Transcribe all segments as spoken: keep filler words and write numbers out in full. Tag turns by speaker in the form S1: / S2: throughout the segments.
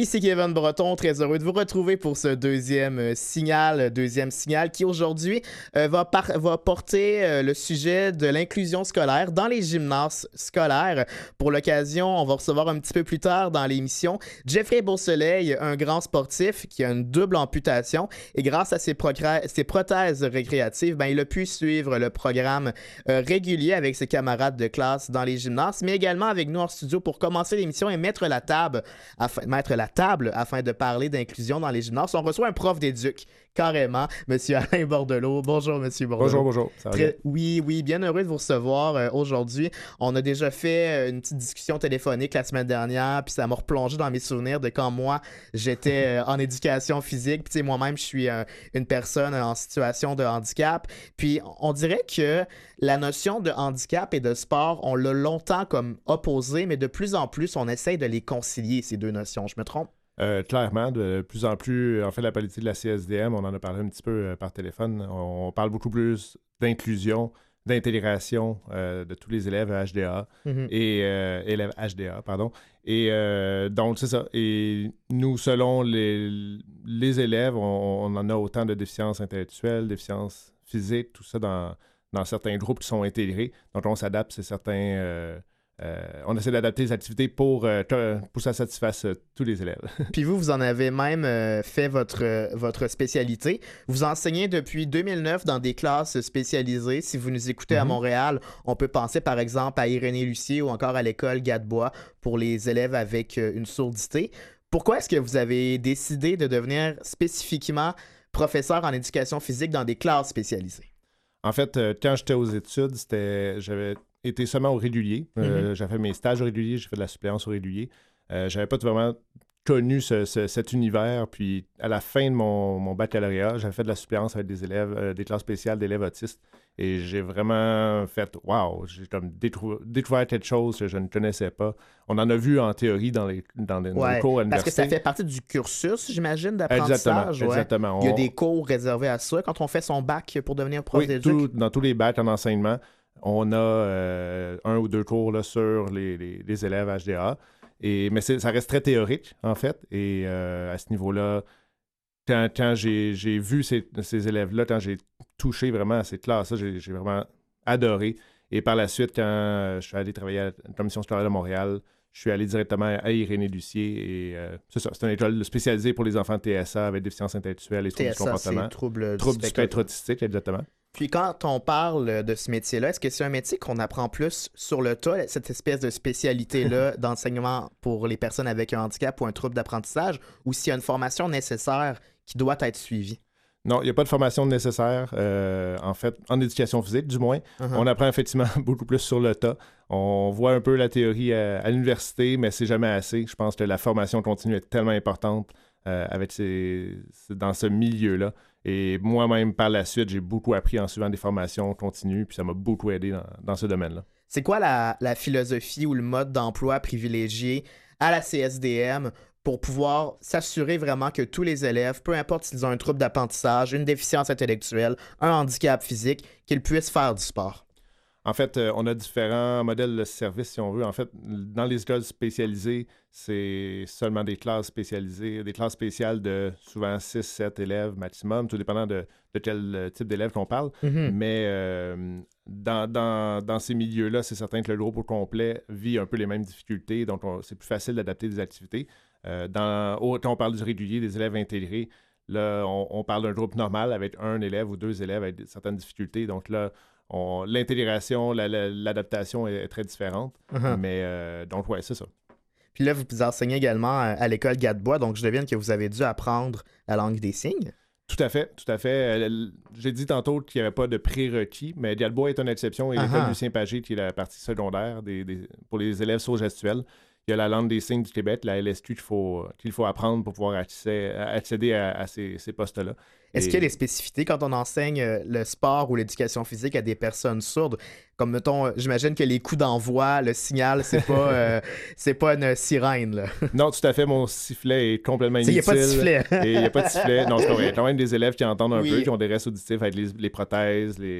S1: Ici Kevin Breton, très heureux de vous retrouver pour ce deuxième euh, signal, deuxième signal qui aujourd'hui euh, va, par- va porter euh, le sujet de l'inclusion scolaire dans les gymnases scolaires. Pour l'occasion, on va recevoir un petit peu plus tard dans l'émission Jeffrey Beausoleil, un grand sportif qui a une double amputation et grâce à ses, procra- ses prothèses récréatives, ben, il a pu suivre le programme euh, régulier avec ses camarades de classe dans les gymnases, mais également avec nous en studio pour commencer l'émission et mettre la table afin, mettre la table afin de parler d'inclusion dans les gymnases. On reçoit un prof d'éduc, carrément, M. Alain Bordelot. Bonjour, M. Bordelot.
S2: Bonjour, bonjour. Ça va
S1: Très,
S2: bien?
S1: oui, oui, bien heureux de vous recevoir euh, aujourd'hui. On a déjà fait euh, une petite discussion téléphonique la semaine dernière, puis ça m'a replongé dans mes souvenirs de quand moi, j'étais euh, en éducation physique. Puis, tu sais, moi-même, je suis euh, une personne en situation de handicap. Puis, on dirait que la notion de handicap et de sport, on l'a longtemps comme opposé, mais de plus en plus, on essaye de les concilier, ces deux notions. Je me trompe?
S2: Euh, clairement, de plus en plus, en fait, la politique de la C S D M, on en a parlé un petit peu euh, par téléphone, on, on parle beaucoup plus d'inclusion, d'intégration euh, de tous les élèves H D A
S1: Mm-hmm.
S2: et euh, élèves H D A, pardon. Et euh, donc, c'est ça. Et nous, selon les, les élèves, on, on en a autant de déficiences intellectuelles, déficiences physiques, tout ça dans, dans certains groupes qui sont intégrés. Donc, on s'adapte, c'est certain... Euh, Euh, on essaie d'adapter les activités pour, euh, pour que ça satisfasse euh, tous les élèves.
S1: Puis vous, vous en avez même euh, fait votre, euh, votre spécialité. Vous enseignez depuis deux mille neuf dans des classes spécialisées. Si vous nous écoutez mm-hmm. à Montréal, on peut penser par exemple à Irénée Lucier ou encore à l'école Gadebois pour les élèves avec euh, une sourdité. Pourquoi est-ce que vous avez décidé de devenir spécifiquement professeur en éducation physique dans des classes spécialisées?
S2: En fait, euh, quand j'étais aux études, c'était j'avais été seulement au régulier. Euh, mm-hmm. J'avais fait mes stages au régulier, j'ai fait de la suppléance au régulier. Euh, j'avais pas vraiment connu ce, ce, cet univers. Puis à la fin de mon, mon baccalauréat, j'avais fait de la suppléance avec des élèves, euh, des classes spéciales d'élèves autistes. Et j'ai vraiment fait « wow ». J'ai comme détrou- découvert quelque chose que je ne connaissais pas. On en a vu en théorie dans les, dans les,
S1: ouais,
S2: les cours à l'université.
S1: Parce que ça fait partie du cursus, j'imagine, d'apprentissage.
S2: Exactement,
S1: ouais.
S2: exactement.
S1: Il y a
S2: on...
S1: des cours réservés à ça quand on fait son bac pour devenir prof
S2: oui,
S1: d'éduc.
S2: Tout, dans tous les bacs en enseignement, on a euh, un ou deux cours là, sur les, les, les élèves H D A. Et, mais c'est, ça reste très théorique, en fait. Et euh, à ce niveau-là, quand, quand j'ai, j'ai vu ces, ces élèves-là, quand j'ai touché vraiment à ces classes-là, j'ai, j'ai vraiment adoré. Et par la suite, quand je suis allé travailler à la Commission scolaire de Montréal, je suis allé directement à Irénée Lucier. Et euh, c'est ça, c'est une école spécialisée pour les enfants T S A avec déficience intellectuelle et troubles du comportement.
S1: C'est troubles
S2: troubles
S1: du
S2: spectre, spectre autistique, exactement.
S1: Puis quand on parle de ce métier-là, est-ce que c'est un métier qu'on apprend plus sur le tas, cette espèce de spécialité-là d'enseignement pour les personnes avec un handicap ou un trouble d'apprentissage, ou s'il y a une formation nécessaire qui doit être suivie?
S2: Non, il n'y a pas de formation nécessaire, euh, en fait, en éducation physique, du moins. Uh-huh. On apprend effectivement beaucoup plus sur le tas. On voit un peu la théorie à, à l'université, mais c'est jamais assez. Je pense que la formation continue est tellement importante euh, avec ces, dans ce milieu-là. Et moi-même, par la suite, j'ai beaucoup appris en suivant des formations continues, puis ça m'a beaucoup aidé dans, dans ce domaine-là.
S1: C'est quoi la, la philosophie ou le mode d'emploi privilégié à la C S D M pour pouvoir s'assurer vraiment que tous les élèves, peu importe s'ils ont un trouble d'apprentissage, une déficience intellectuelle, un handicap physique, qu'ils puissent faire du sport?
S2: En fait, euh, on a différents modèles de service, si on veut. En fait, dans les écoles spécialisées, c'est seulement des classes spécialisées, des classes spéciales de souvent six sept élèves maximum, tout dépendant de, de quel type d'élèves qu'on parle. Mm-hmm. Mais euh, dans, dans, dans ces milieux-là, c'est certain que le groupe au complet vit un peu les mêmes difficultés, donc on, c'est plus facile d'adapter des activités. Euh, dans, quand on parle du régulier, des élèves intégrés, là, on, on parle d'un groupe normal avec un élève ou deux élèves avec certaines difficultés. Donc là, On, l'intégration, la, la, l'adaptation est, est très différente. Uh-huh. Mais euh, donc, ouais, c'est ça.
S1: Puis là, vous enseignez également à, à l'école Gadebois, donc je devine que vous avez dû apprendre la langue des signes.
S2: Tout à fait, tout à fait. J'ai dit tantôt qu'il n'y avait pas de prérequis, mais Gadebois est une exception et uh-huh. l'école Lucien Pagé, qui est la partie secondaire des, des, pour les élèves sourds-gestuels. Il y a la langue des signes du Québec, la L S Q, qu'il faut, qu'il faut apprendre pour pouvoir accéder, accéder à, à ces, ces postes-là.
S1: Est-ce Et... qu'il y a des spécificités quand on enseigne le sport ou l'éducation physique à des personnes sourdes? Comme, mettons, j'imagine que les coups d'envoi, le signal, c'est pas, euh, c'est pas une sirène, là.
S2: Non, tout à fait. Mon sifflet est complètement inutile.
S1: Il n'y a pas de sifflet.
S2: Et il n'y a pas de sifflet. Non, c'est vrai. Il y a quand même des élèves qui entendent un oui. peu, qui ont des restes auditifs avec les, les prothèses, les...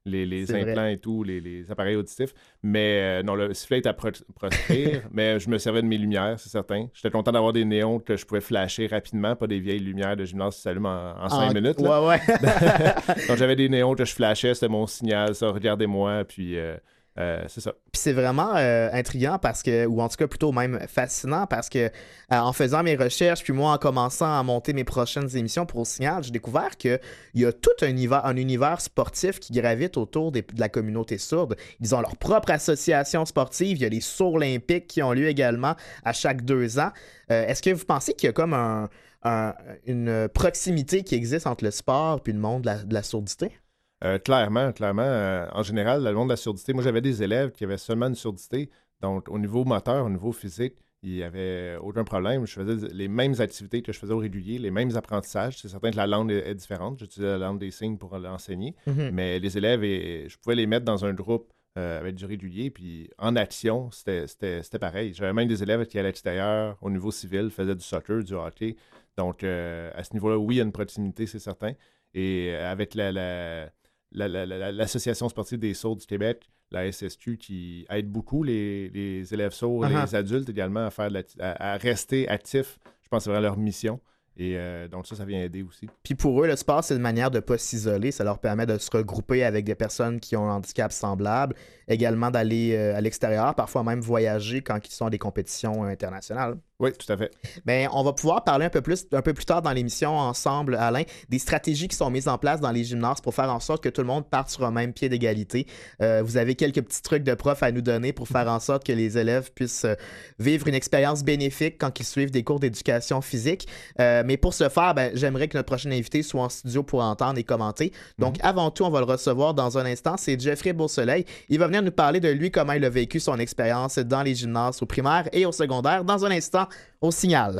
S2: les, les
S1: C'est
S2: implants
S1: vrai.
S2: et tout, les, les appareils auditifs. Mais euh, non, le sifflet est à pro- proscrire, mais je me servais de mes lumières, c'est certain. J'étais content d'avoir des néons que je pouvais flasher rapidement, pas des vieilles lumières de gymnase qui s'allument en, en cinq
S1: En-
S2: minutes.
S1: Ouais,
S2: Là.
S1: ouais.
S2: Donc j'avais des néons que je flashais, c'était mon signal, ça, regardez-moi, puis euh, euh, c'est ça.
S1: Puis c'est vraiment euh, intriguant parce que, ou en tout cas plutôt même fascinant parce que euh, en faisant mes recherches, puis moi en commençant à monter mes prochaines émissions pour le Signal, j'ai découvert qu'il y a tout un univers, un univers sportif qui gravite autour des- de la communauté sourde. Ils ont leur propre association sportive, il y a les Sourds olympiques qui ont lieu également à chaque deux ans. Euh, est-ce que vous pensez qu'il y a comme un, un- une proximité qui existe entre le sport puis le monde de la, de la sourdité?
S2: Euh, clairement, clairement. euh, en général, le monde de la surdité, moi j'avais des élèves qui avaient seulement une surdité. Donc, au niveau moteur, au niveau physique, il n'y avait aucun problème. Je faisais les mêmes activités que je faisais au régulier, les mêmes apprentissages. C'est certain que la langue est, est différente. J'utilisais la langue des signes pour l'enseigner.
S1: Mhm.
S2: Mais les élèves, et, je pouvais les mettre dans un groupe euh, avec du régulier. Puis en action, c'était c'était- c'était pareil. J'avais même des élèves qui, à l'extérieur, au niveau civil, faisaient du soccer, du hockey. Donc, euh, à ce niveau-là, oui, il y a une proximité, c'est certain. Et euh, avec la, la- la- la- la- l'Association sportive des sourds du Québec, la S S Q, qui aide beaucoup les, les élèves sourds,
S1: Uh-huh.
S2: les adultes également à, faire de la- à, à rester actifs. Je pense que c'est vraiment leur mission. Et euh, donc ça, ça vient aider aussi.
S1: Puis pour eux, le sport, c'est une manière de ne pas s'isoler. Ça leur permet de se regrouper avec des personnes qui ont un handicap semblable. Également d'aller euh, à l'extérieur, parfois même voyager quand ils sont à des compétitions euh, internationales.
S2: Oui, tout à fait.
S1: Ben, on va pouvoir parler un peu plus, un peu plus tard dans l'émission ensemble, Alain, des stratégies qui sont mises en place dans les gymnases pour faire en sorte que tout le monde parte sur un même pied d'égalité. Euh, vous avez quelques petits trucs de prof à nous donner pour faire en sorte que les élèves puissent euh, vivre une expérience bénéfique quand ils suivent des cours d'éducation physique. Euh, mais pour ce faire, ben, j'aimerais que notre prochain invité soit en studio pour entendre et commenter. Donc, avant tout, on va le recevoir dans un instant. C'est Jeffrey Beausoleil. Il va venir nous parler de lui, comment il a vécu son expérience dans les gymnases au primaire et au secondaire. Dans un instant, au Signal.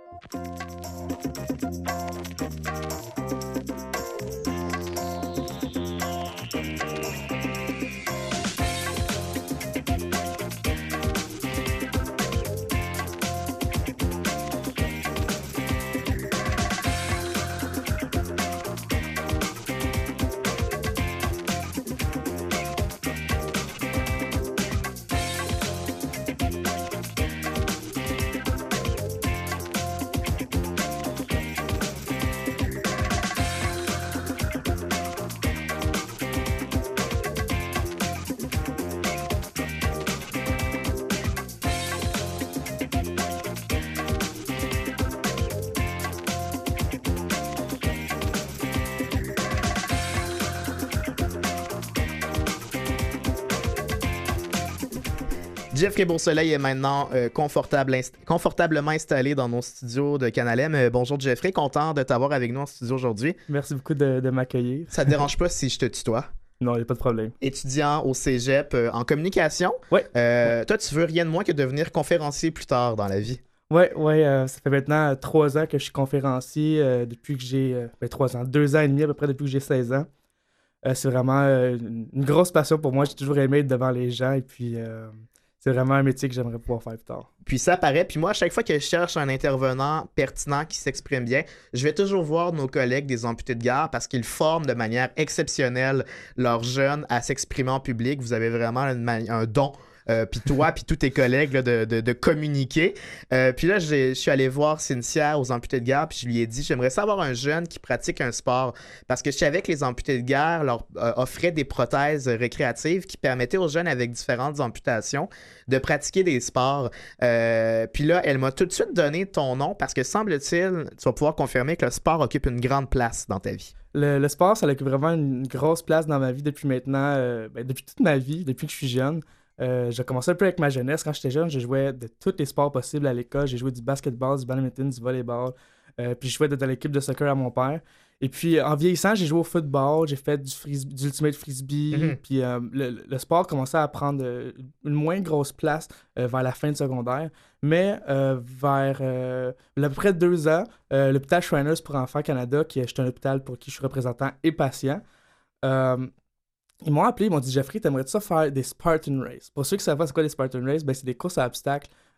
S1: Jeffrey Beausoleil est maintenant euh, confortable inst- confortablement installé dans nos studios de Canal M. Euh, bonjour Jeffrey, content de t'avoir avec nous en studio aujourd'hui.
S3: Merci beaucoup de, de m'accueillir.
S1: Ça te dérange pas si je te tutoie?
S3: Non, il n'y a pas de problème.
S1: Étudiant au cégep euh, en communication.
S3: Ouais.
S1: Euh, toi, tu veux rien de moins que devenir conférencier plus tard dans la vie.
S3: Ouais, ouais, euh, ça fait maintenant euh, trois ans que je suis conférencier, euh, depuis que j'ai... Euh, ben, trois ans, deux ans et demi à peu près depuis que j'ai seize ans. Euh, c'est vraiment euh, une, une grosse passion pour moi. J'ai toujours aimé être devant les gens et puis euh, c'est vraiment un métier que j'aimerais pouvoir faire plus tard.
S1: Puis ça paraît. Puis moi, à chaque fois que je cherche un intervenant pertinent qui s'exprime bien, je vais toujours voir nos collègues des amputés de gare parce qu'ils forment de manière exceptionnelle leurs jeunes à s'exprimer en public. Vous avez vraiment une mani- un don. Euh, puis toi, puis tous tes collègues là, de, de, de communiquer. Euh, puis là, j'ai- je suis allé voir Cynthia aux amputés de guerre, puis je lui ai dit, j'aimerais savoir un jeune qui pratique un sport. Parce que je savais que les amputés de guerre leur euh, offraient des prothèses récréatives qui permettaient aux jeunes avec différentes amputations de pratiquer des sports. Euh, puis là, elle m'a tout de suite donné ton nom parce que semble-t-il, tu vas pouvoir confirmer que le sport occupe une grande place dans ta vie.
S3: Le, le sport, ça occupe vraiment une grosse place dans ma vie depuis maintenant, euh, ben, depuis toute ma vie, depuis que je suis jeune. Euh, j'ai commencé un peu avec ma jeunesse. Quand j'étais jeune, je jouais de tous les sports possibles à l'école. J'ai joué du basketball, du badminton, du volleyball. Euh, puis je jouais dans l'équipe de soccer à mon père. Et puis en vieillissant, j'ai joué au football, j'ai fait du, fris- du ultimate frisbee.
S1: Mhm.
S3: Puis euh, le, le sport commençait à prendre euh, une moins grosse place euh, vers la fin de secondaire. Mais euh, vers euh, à peu près deux ans, euh, l'hôpital Shriners pour enfants Canada, qui est un hôpital pour qui je suis représentant et patient, euh, ils m'ont appelé, ils m'ont dit « Jeffrey, t'aimerais-tu ça faire des Spartan Race? » Pour ceux qui savent pas c'est quoi des Spartan Race, ben, c'est des courses à obstacles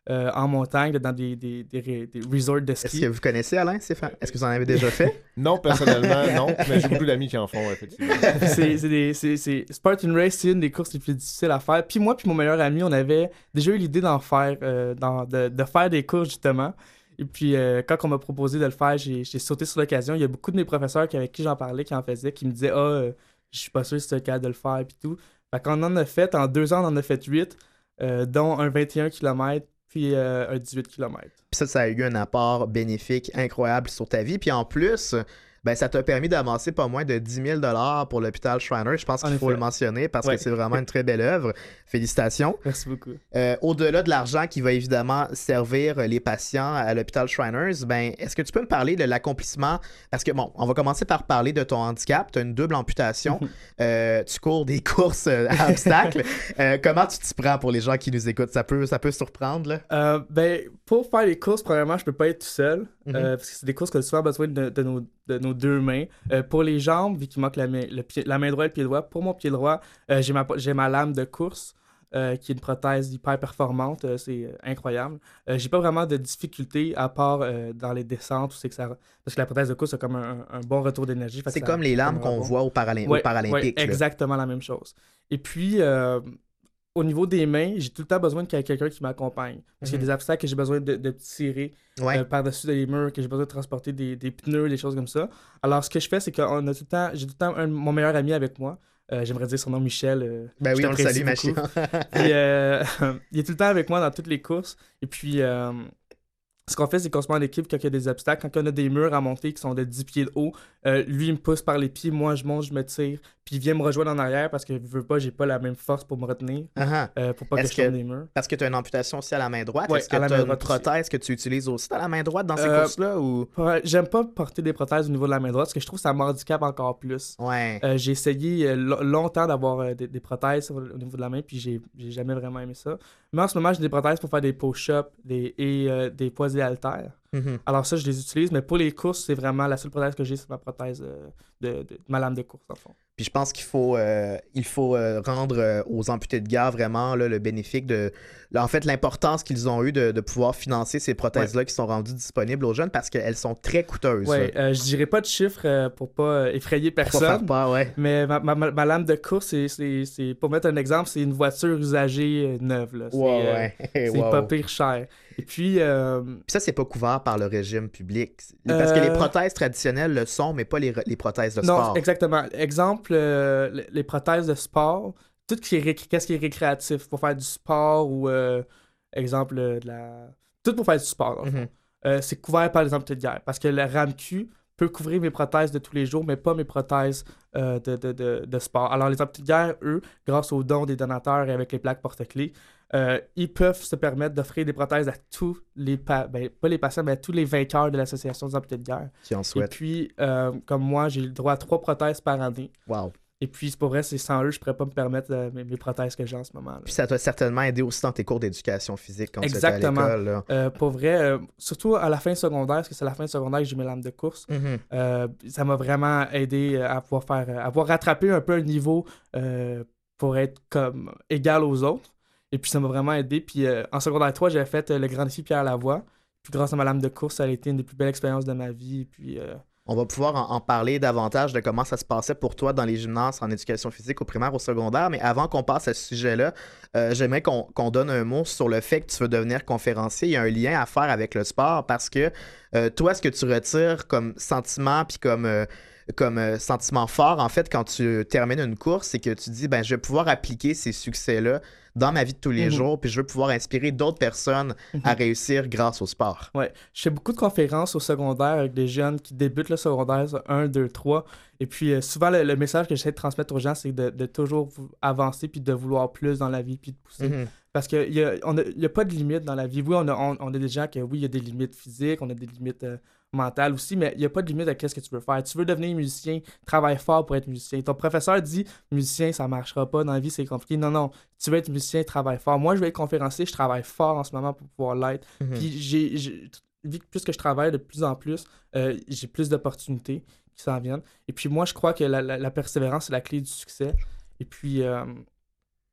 S3: euh, en montagne, dans des, des, des, des, des resorts de ski.
S1: Est-ce que vous connaissez Alain Stéphane? Est-ce que vous en avez déjà fait?
S2: Non, personnellement, non, mais j'ai beaucoup d'amis qui en font, effectivement.
S3: c'est, c'est des, c'est, c'est... Spartan Race, c'est une des courses les plus difficiles à faire. Puis moi puis mon meilleur ami, on avait déjà eu l'idée d'en faire, euh, dans, de, de faire des courses, justement. Et puis, euh, quand on m'a proposé de le faire, j'ai, j'ai sauté sur l'occasion. Il y a beaucoup de mes professeurs qui, avec qui j'en parlais, qui en faisaient, qui me disaient « Ah, euh, je suis pas sûr si c'est le cas de le faire, puis tout. » Fait qu'on en a fait, en deux ans, on en a fait huit, euh, dont un vingt et un kilomètres, puis euh, un dix-huit kilomètres.
S1: Puis ça, ça a eu un apport bénéfique incroyable sur ta vie. Puis en plus, ben, ça t'a permis d'avancer pas moins de dix mille dollars pour l'hôpital Shriners. Je pense
S3: En
S1: qu'il faut
S3: effet.
S1: le mentionner parce
S3: Ouais.
S1: que c'est vraiment une très belle œuvre. Félicitations.
S3: Merci beaucoup.
S1: Euh, au-delà de l'argent qui va évidemment servir les patients à l'hôpital Shriners, ben, est-ce que tu peux me parler de l'accomplissement? Parce que, bon, on va commencer par parler de ton handicap. Tu as une double amputation. Euh, tu cours des courses euh, à obstacles. Euh, comment tu t'y prends pour les gens qui nous écoutent? Ça peut, ça peut surprendre, là?
S3: Euh, ben, pour faire les courses, premièrement, je peux pas être tout seul.
S1: Mhm.
S3: euh, parce que c'est des courses qui ont souvent besoin de, de, nos, de nos deux mains. Euh, pour les jambes, vu qu'il manque la main, le pied, la main droite et le pied droit, pour mon pied droit, euh, j'ai, ma, j'ai ma lame de course, euh, qui est une prothèse hyper performante. Euh, c'est euh, incroyable. Euh, j'ai pas vraiment de difficultés à part euh, dans les descentes. Où c'est que ça... Parce que la prothèse de course a comme un, un bon retour d'énergie. Fait que
S1: C'est
S3: ça-
S1: comme les lames
S3: ça me
S1: qu'on
S3: rebond.
S1: voit aux, Paralym-
S3: Ouais,
S1: aux Paralympiques.
S3: ouais,
S1: là.
S3: exactement la même chose. Et puis, euh, au niveau des mains, j'ai tout le temps besoin qu'il y ait quelqu'un qui m'accompagne. Parce qu'il y a
S1: Mhm.
S3: des obstacles que j'ai besoin de, de tirer
S1: Ouais.
S3: euh, par-dessus des murs, que j'ai besoin de transporter des, des pneus, des choses comme ça. Alors, ce que je fais, c'est que on a tout le temps, j'ai tout le temps un- mon meilleur ami avec moi. Euh, j'aimerais dire son nom, Michel. euh,
S1: Ben
S3: je
S1: oui, on le
S3: t'apprécie
S1: salue, Machine.
S3: beaucoup. Puis, euh, il est tout le temps avec moi dans toutes les courses. Et puis, euh, ce qu'on fait, c'est qu'on se met en équipe quand il y a des obstacles. Quand on a des murs à monter qui sont de dix pieds de haut, euh, lui, il me pousse par les pieds, moi, je monte, je me tire. Puis, il vient me rejoindre en arrière parce que je veux pas, j'ai pas la même force pour me retenir,
S1: Ah,
S3: euh, pour pas que
S1: Est-ce
S3: je tombe
S1: que-
S3: des murs.
S1: Parce que tu as une amputation aussi à la main droite.
S3: Ouais,
S1: Est-ce que
S3: à la
S1: tu as
S3: main
S1: une
S3: droite aussi.
S1: prothèse que tu utilises aussi à la main droite dans ces
S3: Euh,
S1: courses-là? Ou...
S3: Ouais, j'aime pas porter des prothèses au niveau de la main droite parce que je trouve que ça m'handicape encore plus.
S1: Ouais.
S3: Euh, j'ai essayé euh, lo- longtemps d'avoir euh, des, des prothèses au au niveau de la main, puis j'ai, j'ai jamais vraiment aimé ça. Mais en ce moment, j'ai des prothèses pour faire des push-ups des, et euh, des poids et haltères.
S1: Mhm.
S3: Alors ça, je les utilise, mais pour les courses, c'est vraiment la seule prothèse que j'ai, c'est ma prothèse euh, de, de, de ma lame de course, dans le fond.
S1: Puis je pense qu'il faut, euh, il faut euh, rendre euh, aux amputés de guerre vraiment là, le bénéfice de. là, en fait, l'importance qu'ils ont eu de, de pouvoir financer ces prothèses-là qui sont rendues disponibles aux jeunes parce qu'elles sont très coûteuses.
S3: Ouais,
S1: là.
S3: euh, je dirais pas de chiffres euh, pour pas euh, effrayer
S1: Pour pas
S3: personne.
S1: faire peur, ouais.
S3: Mais ma, ma, ma- ma lame de course, c'est, c'est, c'est- pour mettre un exemple, c'est une voiture usagée euh, neuve. Là. C'est,
S1: Ouais,
S3: euh,
S1: ouais.
S3: c'est
S1: Wow.
S3: pas pire cher. Et puis, euh,
S1: Puis ça, c'est pas couvert par le régime public. Parce que les
S3: Euh,
S1: prothèses traditionnelles le sont, mais pas les, re- les prothèses de
S3: non,
S1: sport.
S3: exactement. Exemple, euh, les- les prothèses de sport, tout ce qui est, ré- qu'est-ce qui est récréatif pour faire du sport ou, euh, exemple, euh, de la... tout pour faire du sport, dans le fond.
S1: Mhm.
S3: Euh, c'est couvert par les amputés de guerre. Parce que le RAMQ peut couvrir mes prothèses de tous les jours, mais pas mes prothèses euh, de, de, de, de sport. Alors, les amputés de guerre, eux, grâce aux dons des donateurs et avec les plaques porte-clés, euh, ils peuvent se permettre d'offrir des prothèses à tous les pa- ben, pas les patients, mais à tous les vainqueurs de l'association des amputés de guerre.
S1: Qui en
S3: Et
S1: souhaitent.
S3: puis, euh, comme moi, j'ai le droit à trois prothèses par année.
S1: Wow.
S3: Et puis, c'est pour vrai, c'est sans eux, je pourrais pas me permettre euh, mes, mes prothèses que j'ai en ce moment. là.
S1: Puis ça t'a certainement aidé aussi dans tes cours d'éducation physique quand tu étais à
S3: Exactement.
S1: l'école. Là.
S3: Euh, pour vrai, euh, surtout à la fin secondaire, parce que c'est à la fin secondaire que j'ai mes lames de course,
S1: Mhm.
S3: euh, ça m'a vraiment aidé à pouvoir faire, à pouvoir rattraper un peu un niveau euh, pour être comme égal aux autres. Et puis, ça m'a vraiment aidé. Puis, euh, en secondaire trois, j'avais fait euh, le Grand Défi Pierre Lavoie. Puis, grâce à ma lame de course, ça a été une des plus belles expériences de ma vie. Et puis, euh,
S1: On va pouvoir en, en parler davantage de comment ça se passait pour toi dans les gymnases en éducation physique au primaire, au secondaire. Mais avant qu'on passe à ce sujet-là, euh, j'aimerais qu'on qu'on donne un mot sur le fait que tu veux devenir conférencier. Il y a un lien à faire avec le sport parce que euh, toi, ce que tu retires comme sentiment puis comme, euh, comme euh, sentiment fort, en fait, quand tu termines une course, c'est que tu dis, ben, je vais pouvoir appliquer ces succès-là dans ma vie de tous les
S3: Mhm.
S1: jours, puis je veux pouvoir inspirer d'autres personnes à réussir grâce au sport.
S3: ouais, je fais beaucoup de conférences au secondaire avec des jeunes qui débutent le secondaire un, deux, trois. Et puis, euh, souvent, le, le message que j'essaie de transmettre aux gens, c'est de, de toujours vou- avancer puis de vouloir plus dans la vie puis de pousser.
S1: Mhm.
S3: Parce qu'il n'y a, on a- il y a pas de limite dans la vie. Oui, on a, on, on a des gens qui, oui, il y a des limites physiques, on a des limites euh, mentales aussi, mais il n'y a pas de limite à ce que tu veux faire. Tu veux devenir musicien, travaille fort pour être musicien. Ton professeur dit, musicien, ça ne marchera pas, dans la vie, c'est compliqué. Non, non, tu veux être musicien, travaille fort. Moi, je vais être conférencier, je travaille fort en ce moment pour pouvoir l'être.
S1: Mhm.
S3: Puis, j'ai, j'ai- vu que plus que je travaille de plus en plus, euh, j'ai plus d'opportunités qui s'en viennent. Et puis, moi, je crois que la, la- la persévérance, c'est la clé du succès. Et puis, euh,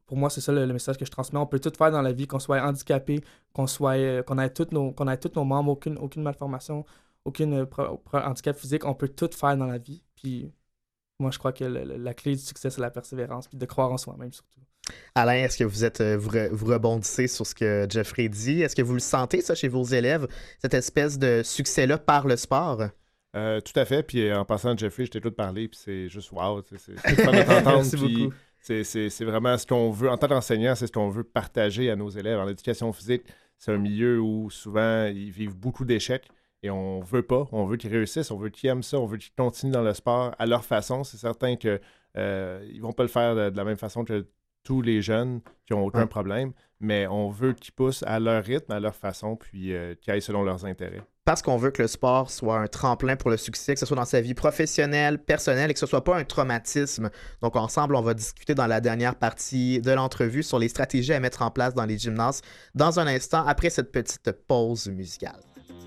S3: pour moi, c'est ça le, le message que je transmets. On peut tout faire dans la vie, qu'on soit handicapé, qu'on soit euh, qu'on ait tous nos, qu'on ait tous nos membres, aucune, aucune malformation, aucune euh, pro- pro- handicap physique. On peut tout faire dans la vie. Puis moi, je crois que le- le- la clé du succès, c'est la persévérance, puis de croire en soi-même surtout.
S1: Alain, est-ce que vous êtes euh, vous, re- vous rebondissez sur ce que Jeffrey dit? Est-ce que vous le sentez, ça, chez vos élèves, cette espèce de succès-là par le sport?
S2: Euh, tout à fait. Puis euh, en passant à Jeffrey, je t'ai tout parlé, puis c'est juste wow. C'est c'est c'est fun de t'entendre.
S3: Merci
S2: Puis
S3: beaucoup.
S2: c'est c'est- c'est vraiment ce qu'on veut. En tant qu'enseignant, c'est ce qu'on veut partager à nos élèves. En éducation physique, c'est un milieu où souvent ils vivent beaucoup d'échecs et on veut pas. On veut qu'ils réussissent, on veut qu'ils aiment ça, on veut qu'ils continuent dans le sport à leur façon. C'est certain que euh, ils vont pas le faire de, de la même façon que tous les jeunes qui ont aucun
S1: Ouais.
S2: problème, mais on veut qu'ils poussent à leur rythme, à leur façon, puis euh, qu'ils aillent selon leurs intérêts.
S1: Parce qu'on veut que le sport soit un tremplin pour le succès, que ce soit dans sa vie professionnelle, personnelle, et que ce soit pas un traumatisme. Donc, ensemble, on va discuter dans la dernière partie de l'entrevue sur les stratégies à mettre en place dans les gymnases dans un instant, après cette petite pause musicale.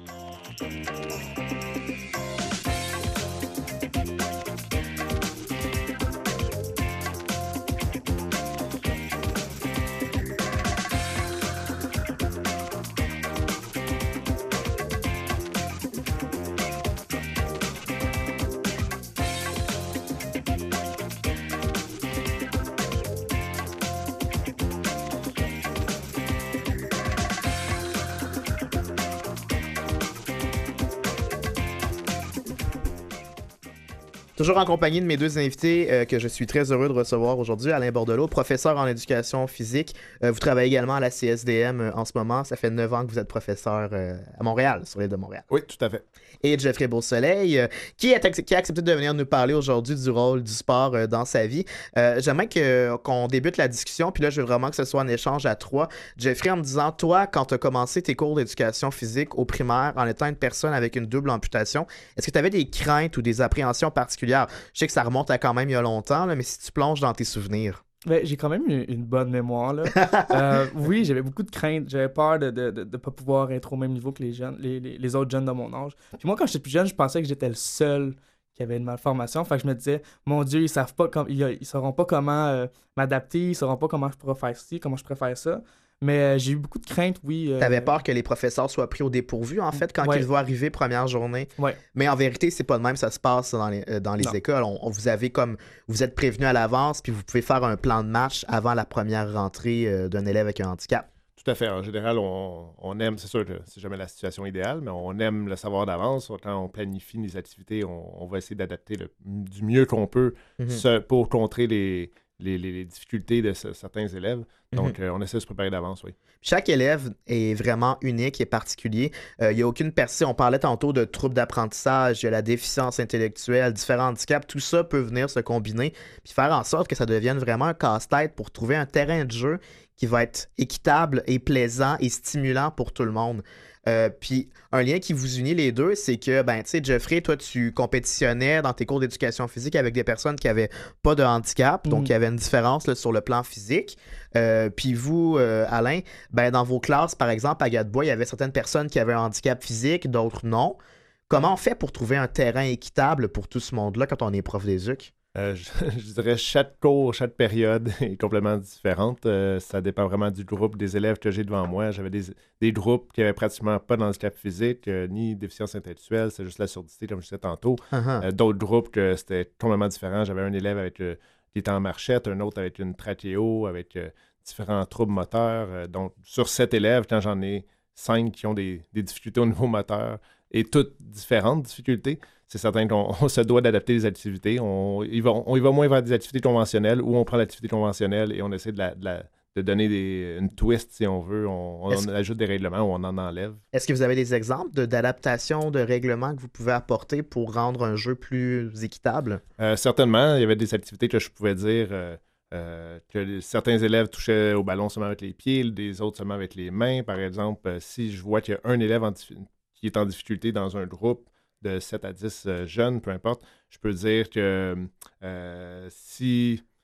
S1: Toujours en compagnie de mes deux invités euh, que je suis très heureux de recevoir aujourd'hui. Alain Bordelot, professeur en éducation physique. Euh, vous travaillez également à la C S D M euh, en ce moment. Ça fait neuf ans que vous êtes professeur euh, à Montréal, sur l'île de Montréal.
S2: Oui, tout à fait.
S1: Et Jeffrey Beausoleil, euh, qui, a qui a accepté de venir nous parler aujourd'hui du rôle du sport euh, dans sa vie. Euh, j'aimerais que, qu'on débute la discussion, puis là, je veux vraiment que ce soit un échange à trois. Jeffrey, en me disant, toi, quand tu as commencé tes cours d'éducation physique au primaire, en étant une personne avec une double amputation, est-ce que tu avais des craintes ou des appréhensions particulières? Je sais que ça remonte à quand même il y a longtemps, là, mais si tu plonges dans tes souvenirs.
S3: Ben, j'ai quand même une, une bonne mémoire, là. Euh, oui, j'avais beaucoup de craintes. J'avais peur de ne de, de, de pas pouvoir être au même niveau que les jeunes, les, les, les autres jeunes de mon âge. Puis moi, quand j'étais plus jeune, je pensais que j'étais le seul qui avait une malformation. Fait que je me disais, mon Dieu, ils savent pas com- ils, ils sauront pas comment euh, m'adapter, ils sauront pas comment je pourrais faire ci, comment je pourrais faire ça. Mais euh, j'ai eu beaucoup de craintes, oui. Euh...
S1: T'avais peur que les professeurs soient pris au dépourvu, en fait, quand
S3: Ouais.
S1: ils vont arriver première journée.
S3: Ouais.
S1: Mais en vérité, c'est pas de même ça se passe dans les, euh, dans les
S3: Non.
S1: écoles. On, on- vous avez comme vous êtes prévenu à l'avance, puis vous pouvez faire un plan de match avant la première rentrée euh, d'un élève avec un handicap.
S2: Tout à fait. En général, on, on aime, c'est sûr que c'est jamais la situation idéale, mais on aime le savoir d'avance. Quand on planifie les activités, on, on va essayer d'adapter le- du mieux qu'on peut
S1: Mhm.
S2: ce- pour contrer les, les, les- les difficultés de ce- certains élèves. Donc, euh, on essaie de se préparer d'avance, oui.
S1: Chaque élève est vraiment unique et particulier. Euh, Il n'y a aucune personne. On parlait tantôt de troubles d'apprentissage, il y a la déficience intellectuelle, différents handicaps. Tout ça peut venir se combiner puis faire en sorte que ça devienne vraiment un casse-tête pour trouver un terrain de jeu qui va être équitable et plaisant et stimulant pour tout le monde. Euh, puis un lien qui vous unit les deux, c'est que, ben, tu sais, Jeffrey, toi, tu compétitionnais dans tes cours d'éducation physique avec des personnes qui n'avaient pas de handicap, donc
S3: Mhm.
S1: il y avait une différence là, sur le plan physique. Euh, puis vous, euh, Alain, ben, dans vos classes, par exemple, à Gadebois, il y avait certaines personnes qui avaient un handicap physique, d'autres non. Comment on fait pour trouver un terrain équitable pour tout ce monde-là quand on est prof d'éduc?
S2: Euh, je, je dirais chaque cours, chaque période est complètement différente. Euh, ça dépend vraiment du groupe des élèves que j'ai devant moi. J'avais des, des groupes qui n'avaient pratiquement pas d'handicap physique, euh, ni déficience intellectuelle, c'est juste la surdité, comme je disais tantôt.
S1: Uh-huh.
S2: Euh, d'autres groupes que c'était complètement différent. J'avais un élève avec euh, qui était en marchette, un autre avec une trachéo, avec euh, différents troubles moteurs. Euh, donc, sur sept élèves, quand j'en ai cinq qui ont des, des difficultés au niveau moteur et toutes différentes difficultés, c'est certain qu'on on se doit d'adapter les activités. On y, va, on y va moins vers des activités conventionnelles ou on prend l'activité conventionnelle et on essaie de, la, de, la, de donner des, une twist, si on veut. On, on,
S1: Est-ce-
S2: on ajoute des règlements ou on en enlève.
S1: Est-ce que vous avez des exemples de- d'adaptation de règlements que vous pouvez apporter pour rendre un jeu plus équitable?
S2: Euh, certainement, il y avait des activités que je pouvais dire euh, euh, que les- certains élèves touchaient au ballon seulement avec les pieds, des autres seulement avec les mains. Par exemple, euh, si je vois qu'il y a un élève en diffi- qui est en difficulté dans un groupe de sept à dix euh, jeunes, peu importe, je peux dire que euh, si,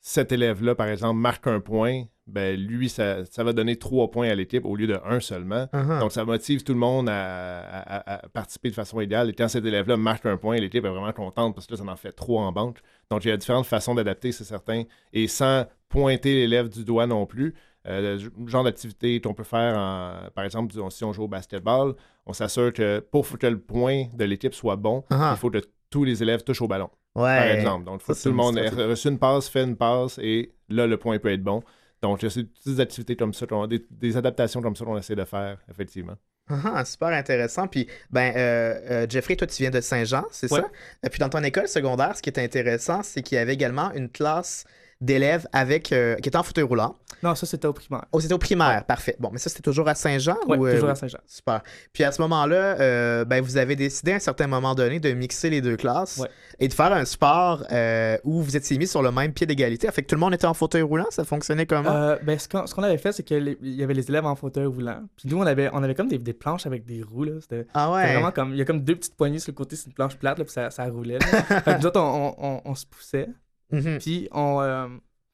S2: cet élève-là, par exemple, marque un point, ben lui, ça, ça va donner trois points à l'équipe au lieu de un seulement.
S1: Uh-huh.
S2: Donc, ça motive tout le monde à, à, à participer de façon égale. Et quand cet élève-là marque un point, l'équipe est vraiment contente parce que là, ça en fait trois en banque. Donc, il y a différentes façons d'adapter, c'est certain. Et sans pointer l'élève du doigt non plus, euh, le genre d'activité qu'on peut faire, en, par exemple, si on joue au basketball, on s'assure que pour que le point de l'équipe soit bon,
S1: Uh-huh.
S2: il faut que tous les élèves touchent au ballon.
S1: Ouais.
S2: Par exemple. Donc, il faut
S1: Ça,
S2: que tout le
S1: c'est
S2: monde
S1: une
S2: ait
S1: stratégie.
S2: reçu une passe, fait une passe, et là, le point peut être bon. Donc, c'est des petites activités comme ça, qu'on- des, des adaptations comme ça qu'on essaie de faire, effectivement.
S1: Ah, super intéressant. Puis, ben, euh, euh, Jeffrey, toi, tu viens de Saint-Jean, c'est
S3: Ouais.
S1: ça? Et puis, dans ton école secondaire, ce qui est intéressant, c'est qu'il y avait également une classe d'élèves avec euh, qui étaient en fauteuil roulant.
S3: Non, ça, c'était au primaire.
S1: Oh, c'était au primaire, parfait. Bon, mais ça, c'était toujours à Saint-Jean?
S3: Ouais,
S1: ou, euh,
S3: toujours
S1: oui?
S3: à Saint-Jean.
S1: Super. Puis à ce moment-là, euh, ben, vous avez décidé à un certain moment donné de mixer les deux classes
S3: Ouais.
S1: et de faire un sport euh, où vous étiez mis sur le même pied d'égalité. Fait que tout le monde était en fauteuil roulant, ça fonctionnait comment?
S3: Euh, ben, ce qu'on, ce qu'on avait fait, c'est qu'il y avait les élèves en fauteuil roulant. Puis nous, on avait, on avait comme des, des planches avec des roues. Là. C'était,
S1: ah
S3: c'était
S1: ouais.
S3: vraiment comme. Il y a comme deux petites poignées sur le côté, c'est une planche plate, là, puis ça, ça roulait. Là. Fait que nous autres, on, on, on, on se poussait.
S1: Mhm.
S3: Puis on, euh,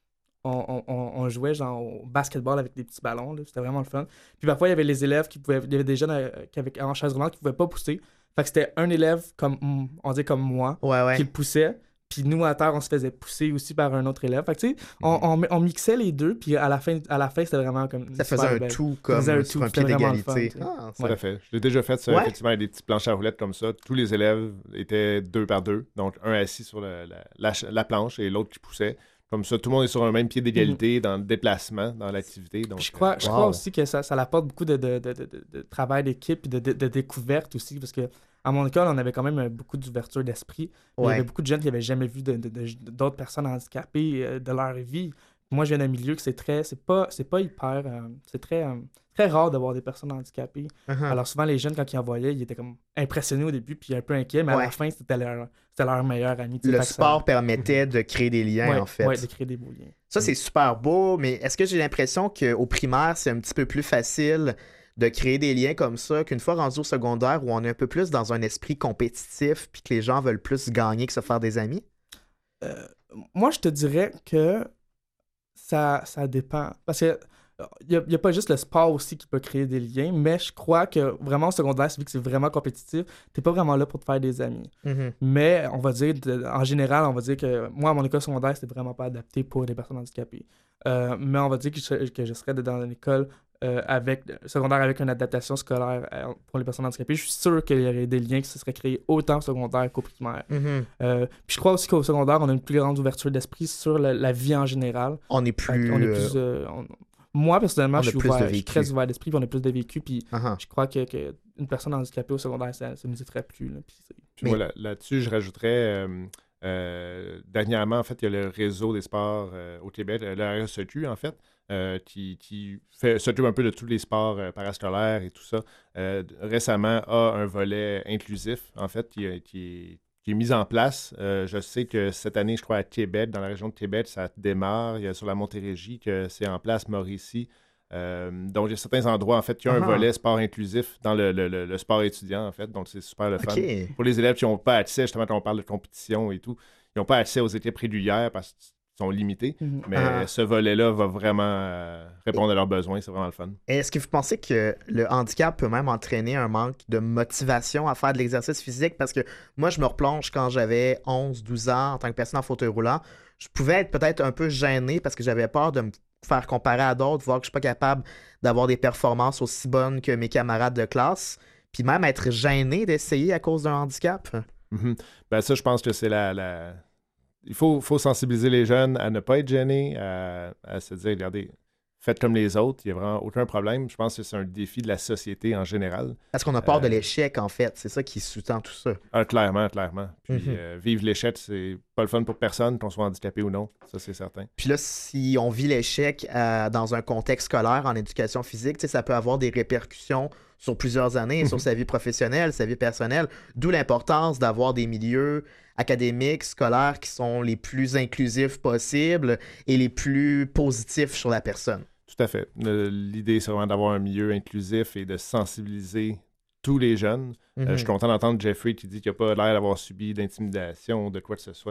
S3: on, on, on- on jouait genre au basketball avec des petits ballons. Là. C'était vraiment le fun. Puis parfois, il y avait les élèves qui pouvaient. Il y avait des jeunes euh, qui avaient, en chaise roulante qui pouvaient pas pousser. Fait que c'était un élève comme mm, on dit comme moi
S1: Ouais, ouais.
S3: qui le poussait. Puis nous, à terre, on se faisait pousser aussi par un autre élève. Fait que tu sais, on, on, on mixait les deux. Puis à la fin, à la fin c'était vraiment comme.
S1: Ça
S3: super
S1: faisait un
S3: belle.
S1: tout
S3: Ça
S1: comme
S3: faisait un
S1: sur
S3: tout,
S1: un pied
S3: c'était vraiment le fun,
S1: d'égalité.
S3: tu sais.
S1: Ah,
S2: Tout
S3: Ouais.
S2: à fait. Je l'ai déjà fait, ça,
S1: Ouais.
S2: effectivement, avec des petites planches à roulettes comme ça. Tous les élèves étaient deux par deux. Donc, un assis sur le- la, la, la planche et l'autre qui poussait. Comme ça, tout le monde est sur un même pied d'égalité dans le déplacement, dans l'activité. Donc,
S3: Puis je crois, je
S1: Wow.
S3: crois aussi que ça, ça apporte beaucoup de, de, de, de, de- de travail d'équipe et de, de, de découverte aussi, parce que à mon école, on avait quand même euh, beaucoup d'ouverture d'esprit. Il y
S1: Ouais.
S3: avait beaucoup de jeunes qui n'avaient jamais vu de- de- de- d'autres personnes handicapées euh, de leur vie. Moi, je viens d'un milieu que c'est très, c'est pas, c'est pas hyper, euh, c'est très, euh, très rare d'avoir des personnes handicapées.
S1: Uh-huh.
S3: Alors souvent, les jeunes, quand ils en voyaient, ils étaient comme impressionnés au début, puis un peu inquiets, mais
S1: Ouais.
S3: à la fin, c'était leur, c'était leur meilleur ami. tu sais,
S1: Le
S3: fait que ça-
S1: sport permettait de créer des liens,
S3: ouais,
S1: en fait.
S3: ouais, de créer des beaux liens.
S1: Ça, c'est super beau, mais est-ce que j'ai l'impression qu'au primaire, c'est un petit peu plus facile de créer des liens comme ça qu'une fois rendu au secondaire où on est un peu plus dans un esprit compétitif puis que les gens veulent plus gagner que se faire des amis?
S3: Euh, moi, je te dirais que ça, ça dépend. Parce que il n'y a, a pas juste le sport aussi qui peut créer des liens, mais je crois que vraiment au secondaire, vu que c'est vraiment compétitif, t'es pas vraiment là pour te faire des amis.
S1: Mhm.
S3: Mais on va dire, de- en général, on va dire que moi, à mon école secondaire, c'était vraiment pas adapté pour des personnes handicapées. Euh, mais on va dire que je, que je serais dans une école euh, avec, secondaire avec une adaptation scolaire euh, pour les personnes handicapées. Je suis sûr qu'il y aurait des liens qui se seraient créés autant au secondaire qu'au primaire.
S1: Mhm.
S3: Euh, puis je crois aussi qu'au secondaire, on a une plus grande ouverture d'esprit sur la, la vie en général.
S1: On est
S3: Fait
S1: plus...
S3: qu'on est
S1: euh,
S3: plus, euh, on- Moi, personnellement,
S1: on a
S3: je suis,
S1: plus de
S3: ouvert, je suis
S1: vécu.
S3: très ouvert d'esprit, puis on a plus de vécu, puis
S1: uh-huh.
S3: je crois que, que une personne handicapée au secondaire, ça, ça nous effraie plus. Là, puis c'est-
S2: Puis
S1: Mais-
S2: moi, là- là-dessus, je rajouterais, euh, euh, dernièrement, en fait, il y a le réseau des sports euh, au Québec, euh, le R S E Q, en fait, euh, qui, qui fait, s'occupe un peu de tous les sports euh, parascolaires et tout ça. Euh, récemment, a un volet inclusif, en fait, qui, est- qui est qui est mis en place. Euh, je sais que cette année, je crois, à Québec, dans la région de Québec, ça démarre. Il y a sur la Montérégie que c'est en place, Mauricie. Euh, donc, il y a certains endroits, en fait, qui ont
S1: Ah.
S2: un volet sport inclusif dans le, le- le- le sport étudiant, en fait. Donc, c'est super le fun.
S1: OK.
S2: Pour les élèves qui n'ont pas accès, justement, quand on parle de compétition et tout, ils n'ont pas accès aux équipes régulières parce qu'ils sont limités.
S3: Mhm.
S2: Mais
S1: Ah.
S2: ce volet-là va vraiment euh, répondre à leurs besoins. C'est vraiment le fun.
S1: Est-ce que vous pensez que le handicap peut même entraîner un manque de motivation à faire de l'exercice physique? Parce que moi, je me replonge quand j'avais onze douze ans en tant que personne en fauteuil roulant. Je pouvais être peut-être un peu gêné parce que j'avais peur de me faire comparer à d'autres, voir que je suis pas capable d'avoir des performances aussi bonnes que mes camarades de classe. Puis même être gêné d'essayer à cause d'un handicap.
S2: Mhm. Ben, ça, je pense que c'est la... la... Il faut, faut sensibiliser les jeunes à ne pas être gênés, à, à se dire, regardez, faites comme les autres, il n'y a vraiment aucun problème. Je pense que c'est un défi de la société en général.
S1: Parce qu'on a peur de
S2: Euh,
S1: l'échec, en fait. C'est ça qui sous-tend tout ça.
S2: Ah, clairement, clairement. Puis
S1: Mhm.
S2: euh, vivre l'échec, c'est pas le fun pour personne, qu'on soit handicapé ou non. Ça, c'est certain.
S1: Puis là, si on vit l'échec euh, dans un contexte scolaire en éducation physique, tu sais, ça peut avoir des répercussions sur plusieurs années, sur sa vie professionnelle, sa vie personnelle. D'où l'importance d'avoir des milieux académiques, scolaires qui sont les plus inclusifs possibles et les plus positifs sur la personne.
S2: Tout à fait. Le- L'idée, c'est vraiment d'avoir un milieu inclusif et de sensibiliser tous les jeunes. Euh,
S1: Mhm.
S2: je suis content d'entendre Jeffrey qui dit qu'il n'a pas l'air d'avoir subi d'intimidation ou de quoi que ce soit. De...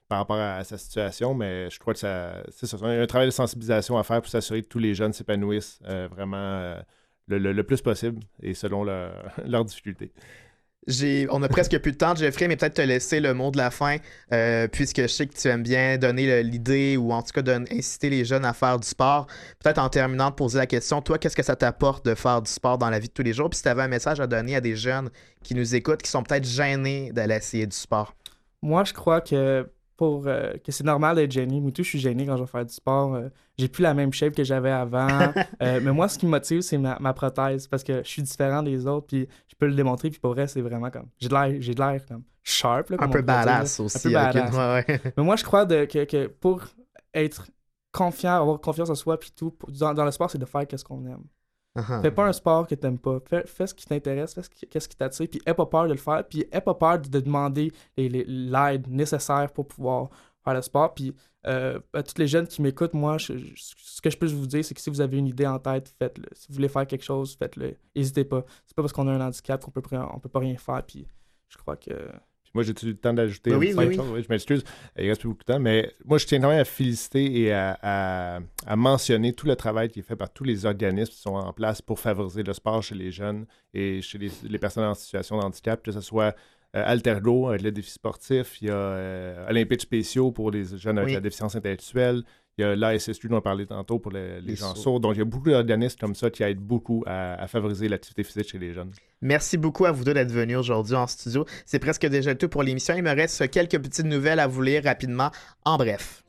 S2: par rapport à, à sa situation, mais je crois que ça, c'est ça. Il y a un travail de sensibilisation à faire pour s'assurer que tous les jeunes s'épanouissent euh, vraiment euh, le, le, le plus possible et selon leur, leurs difficultés.
S1: J'ai, on a presque plus de temps, Jeffrey, mais peut-être te laisser le mot de la fin, euh, puisque je sais que tu aimes bien donner le, l'idée ou en tout cas don- inciter les jeunes à faire du sport. Peut-être en terminant de poser la question, toi, qu'est-ce que ça t'apporte de faire du sport dans la vie de tous les jours? Puis si tu avais un message à donner à des jeunes qui nous écoutent, qui sont peut-être gênés d'aller essayer du sport.
S3: Moi, je crois que pour euh, que c'est normal d'être gêné. Moi, tout, je suis gêné quand je vais faire du sport. Euh, j'ai plus la même shape que j'avais avant. Euh, mais moi, ce qui me motive, c'est ma, ma prothèse parce que je suis différent des autres. Puis je peux le démontrer. Puis pour vrai, c'est vraiment comme. J'ai de l'air, j'ai de l'air comme sharp. Là,
S1: Un
S3: comme
S1: peu
S3: on pourrait dire, là.
S1: badass aussi.
S3: Un peu
S1: avec
S3: badass.
S1: une- ouais, ouais.
S3: Mais moi, je crois de, que, que pour être confiant, avoir confiance en soi, puis tout, pour- dans, dans le sport, c'est de faire qu'est-ce qu'on aime.
S1: Uh-huh.
S3: Fais pas un sport que t'aimes pas. Fais, fais ce qui t'intéresse, fais ce qui, qu'est-ce qui t'attire, puis aie pas peur de le faire, puis aie pas peur de, de demander les- les- l'aide nécessaire pour pouvoir faire le sport. Puis euh, à tous les jeunes qui m'écoutent, moi, je- je- ce que je peux vous dire, c'est que si vous avez une idée en tête, faites-le. Si vous voulez faire quelque chose, faites-le. N'hésitez pas. C'est pas parce qu'on a un handicap qu'on peut, on peut pas rien faire, puis je crois que...
S2: Moi, j'ai-tu le temps d'ajouter
S1: Oui,
S2: une
S1: oui,
S2: cinq
S1: oui.
S2: choses? Oui, je m'excuse, il reste plus beaucoup de temps, mais moi, je tiens quand même à féliciter et à, à- à mentionner tout le travail qui est fait par tous les organismes qui sont en place pour favoriser le sport chez les jeunes et chez les, les personnes en situation de handicap, que ce soit euh, Altergo avec le défi sportif, il y a euh, Olympiques spéciaux pour les jeunes avec
S1: Oui.
S2: la déficience intellectuelle, il y a l'A S S U dont on parlait tantôt pour les, les
S1: Les
S2: gens
S1: sourds.
S2: sourds. Donc, il y a beaucoup d'organismes comme ça qui aident beaucoup à, à favoriser l'activité physique chez les jeunes.
S1: Merci beaucoup à vous deux d'être venus aujourd'hui en studio. C'est presque déjà tout pour l'émission. Il me reste quelques petites nouvelles à vous lire rapidement. En bref.